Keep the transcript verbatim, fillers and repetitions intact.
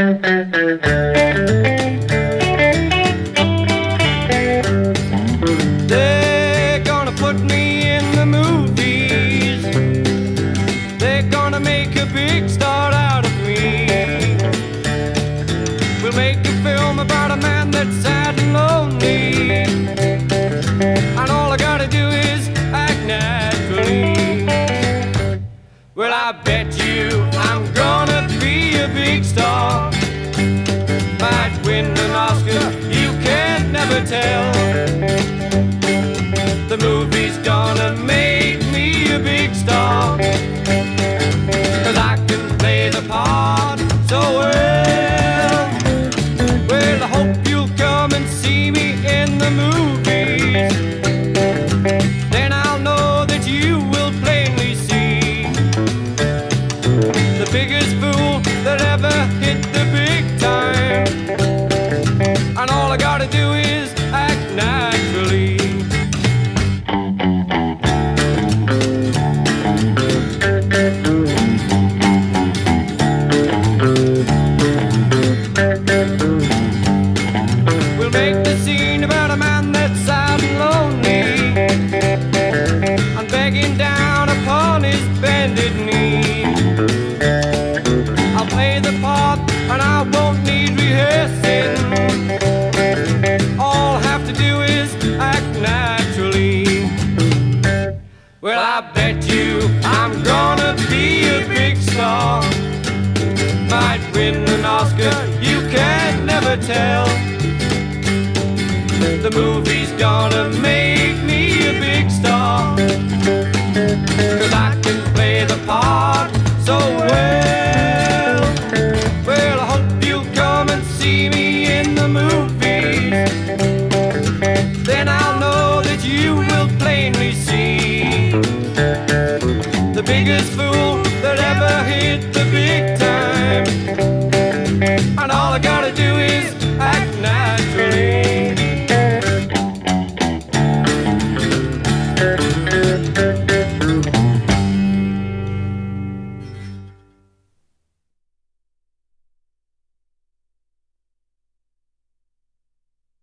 They're gonna put me in the movies. They're gonna make a big star out of me. We'll make a film about a man that's sad and lonely, and all I gotta do is act naturally. Well, I bet you I'm gonna be a big star, might win an Oscar, you can never tell. The movie's gonna make me a big star, 'cause I can play the part so well. Well, I hope you'll come and see me in the movies. Then I'll know that you will plainly see the biggest fool that ever hit the big time, and all I gotta do is act naturally. We'll make the scene about a man that's sad and lonely, and begging down upon his bended knee. I'll play the part and I won't need rehearsing. All I have to do is act naturally. Well, I bet you I'm gonna be a big star, might win an Oscar, you can never tell. The movie's gonna make me a big star, 'cause I can play the part so well. Well, I hope you'll come and see me in the movies. Then I'll know that you will plainly see the biggest fool